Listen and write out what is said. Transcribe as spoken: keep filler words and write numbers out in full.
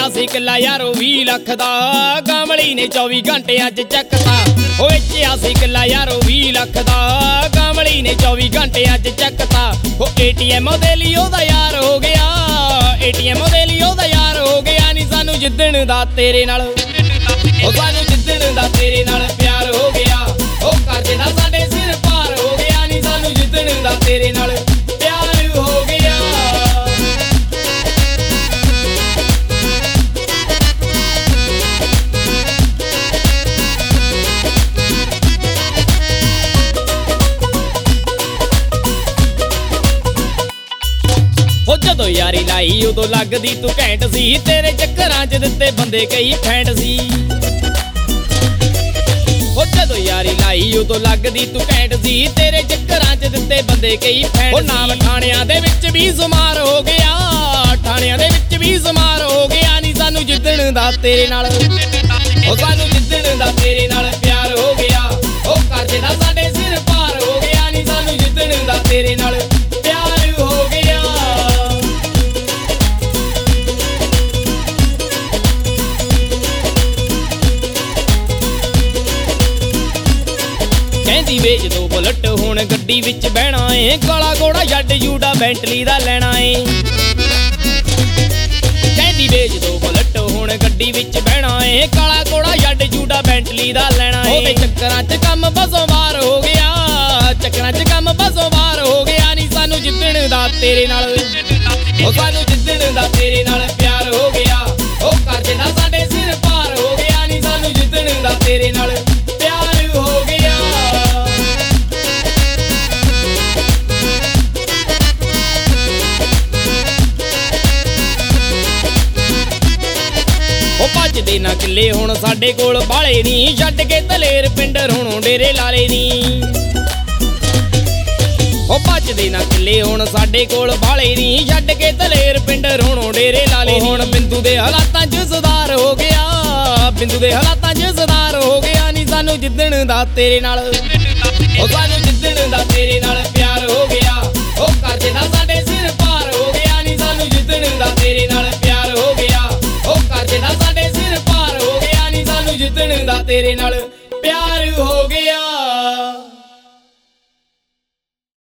ਵੇਚਿਆ ਸੀ ਕਿੱਲਾ ਯਾਰੋ ਵੀਹ ਲੱਖ ਦਾ, ਕਾਮਲੀ ਨੇ ਚੌਵੀ ਘੰਟੇ ਅੱਜ ਚੱਕਤਾ। ਉਹ ਵੇਚਿਆ ਸੀ ਕਿੱਲਾ ਯਾਰੋ ਵੀਹ ਲੱਖ ਦਾ, ਕਾਮਲੀ ਨੇ ਚੌਵੀ ਘੰਟੇ ਅੱਜ ਚੱਕਤਾ। ਉਹ ਏਟੀਐਮ ਉਹਦੇ ਲਈ ਉਹਦਾ ਯਾਰ ਹੋ ਗਿਆ, ਏਟੀਐਮ ਉਹਦੇ ਲਈ ਉਹਦਾ ਯਾਰ ਹੋ ਗਿਆ। ਨੀ ਸਾਨੂੰ ਜਿੱਦਣ ਦਾ ਤੇਰੇ ਨਾਲ, ਉਹ ਸਾਨੂੰ ਜਿੱਦਣ ਦਾ ਤੇਰੇ ਨਾਲ ਪਿਆਰ ਹੋ ਗਿਆ। ਉਹ ਕਰਜ਼ੇ ਦਾ ਸਾਡੇ ਸਿਰ ਭਾਰ ਹੋ ਗਿਆ। ਨੀ ਸਾਨੂੰ ਜਿੱਦਣ ਦਾ ਤੇਰੇ ਨਾਲ ਪਿਆਰ ਹੋ ਗਿਆ। ਉਹ ਜਦੋਂ ਯਾਰੀ ਲਾਈ ਉਦੋਂ ਲੱਗਦੀ ਤੂੰ ਘੈਂਟ ਸੀ, ਤੇਰੇ ਚੱਕਰਾਂ 'ਚ ਦਿੱਤੇ ਬੰਦੇ ਕਈ ਫੈਂਟ ਸੀ। ਉਹ ਜਦੋਂ ਯਾਰੀ ਲਾਈ ਉਦੋਂ ਲੱਗਦੀ ਤੂੰ ਘੈਂਟ ਸੀ, ਤੇਰੇ ਚੱਕਰਾਂ 'ਚ ਦਿੱਤੇ ਬੰਦੇ ਕਈ ਫੈਂਟ। ਉਹ ਨਾਮ ਥਾਣਿਆਂ ਦੇ ਵਿੱਚ ਵੀ ਜ਼ੁਮਾਰ ਹੋ ਗਿਆ, ਥਾਣਿਆਂ ਦੇ ਵਿੱਚ ਵੀ ਜ਼ੁਮਾਰ ਹੋ ਗਿਆ। ਨੀ ਸਾਨੂੰ ਜਿੱਦਣ ਦਾ ਤੇਰੇ ਨਾਲ, ਉਹ ਸਾਨੂੰ ਜਿੱਦਣ ਦਾ ਤੇਰੇ ਨਾਲ ਪਿਆਰ ਹੋ ਗਿਆ। ਉਹ ਕਰਜ਼ੇ ਦਾ ਸਾਡੇ ਸਿਰ ਭਾਰ ਹੋ ਗਿਆ। ਨੀ ਸਾਨੂੰ ਜਿੱਦਣ ਦਾ ਤੇਰੇ ਨਾਲ ਪਿਆਰ ਹੋ ਗਿਆ। ਕਹਿੰਦੀ ਵੇਚ ਦੋ ਬੁਲਟ ਹੁਣ ਗੱਡੀ ਵਿੱਚ ਬਹਿਣਾ ਏ, ਕਾਲਾ ਘੋੜਾ ਛੱਡ ਜੂੜਾ ਬੈਂਟਲੀ ਦਾ ਲੈਣਾ ਏ। ਕਹਿੰਦੀ ਵੇਚ ਦੋ ਬੁਲਟ ਹੁਣ ਗੱਡੀ ਵਿੱਚ ਬਹਿਣਾ ਏ, ਕਾਲਾ ਘੋੜਾ ਛੱਡ ਜੂੜਾ ਬੈਂਟਲੀ ਦਾ ਲੈਣਾ ਏ। ਉਹਦੇ ਚੱਕਰਾਂ 'ਚ ਕੰਮ ਬਸੋਂ ਬਾਹਰ ਹੋ ਗਿਆ, ਚੱਕਰਾਂ 'ਚ ਕੰਮ ਬਸੋਂ ਬਾਹਰ ਹੋ ਗਿਆ। ਨੀ ਸਾਨੂੰ ਜਿੱਦਣ ਦਾ ਤੇਰੇ ਨਾਲ, ਉਹ ਸਾਨੂੰ ਜਿੱਦਣ ਦਾ ਤੇਰੇ ਨਾਲ ਪਿਆਰ ਹੋ ਗਿਆ। ਉਹ ਕਰਜ਼ੇ ਦਾ ਸਾਡੇ ਸਿਰ ਭਾਰ ਹੋ ਗਿਆ। ਨੀ ਸਾਨੂੰ ਜਿੱਦਣ ਦਾ ਤੇਰੇ ਨਾਲ ਪਿਆਰ ਹੋ ਗਿਆ। ਉਹ ਭੱਜਦੇ ਨਾ ਕਿੱਲੇ ਹੁਣ ਸਾਡੇ ਕੋਲ ਬਾਲੇ ਨੀ, ਛੱਡ ਕੇ ਦਲੇਰ ਪਿੰਡ ਰੋਣੋਂ ਡੇਰੇ ਲਾਲੇ ਨੀ। ਉਹ ਭੱਜਦੇ ਨਾ ਕਿੱਲੇ ਹੁਣ ਸਾਡੇ ਕੋਲ ਬਾਲੇ ਨੀ, ਛੱਡ ਕੇ ਦਲੇਰ ਪਿੰਡ ਰੋਣੋਂ ਡੇਰੇ ਲਾਲੇ। ਹੁਣ ਬਿੰਦੂ ਦੇ ਹਾਲਾਤਾਂ 'ਚ ਸੁਧਾਰ ਹੋ ਗਿਆ, ਬਿੰਦੂ ਦੇ ਹਾਲਾਤਾਂ 'ਚ ਸੁਧਾਰ ਹੋ ਗਿਆ। ਨੀ ਸਾਨੂੰ ਜਿੱਦਣ ਦਾ ਤੇਰੇ ਨਾਲ, ਉਹ ਸਾਨੂੰ ਜਿੱਦਣ ਦਾ ਤੇਰੇ ਨਾਲ ਪਿਆਰ ਹੋ ਗਿਆ। ਉਹ ਕਰਜ਼ੇ ਦਾ ਸਾਡੇ ਸਿਰ ਭਾਰ ਹੋ ਗਿਆ। ਨੀ ਸਾਨੂੰ ਜਿੱਦਣ ਦਾ ਤੇਰੇ ਨਾਲ ਪਿਆਰ ਹੋ ਗਿਆ। ਉਹ ਕਰਜ਼ੇ ਦਾ ਸਾਡੇ ਸਿਰ ਭਾਰ ਹੋ ਗਿਆ। ਨੀ ਸਾਨੂੰ ਜਿੱਦਣ ਦਾ ਤੇਰੇ ਨਾਲ